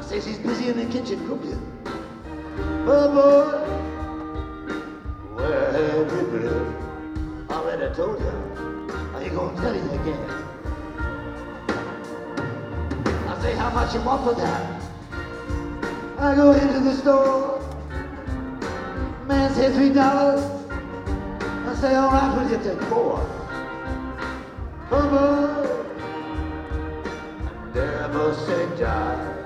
say she's busy in the kitchen cooking. Oh boy, where have you been? Already told you. I ain't gonna tell you again. I say, how much you want for that? I go into the store. Man said $3. I say, all right, we'll get that 4. Oh boy, I never say die.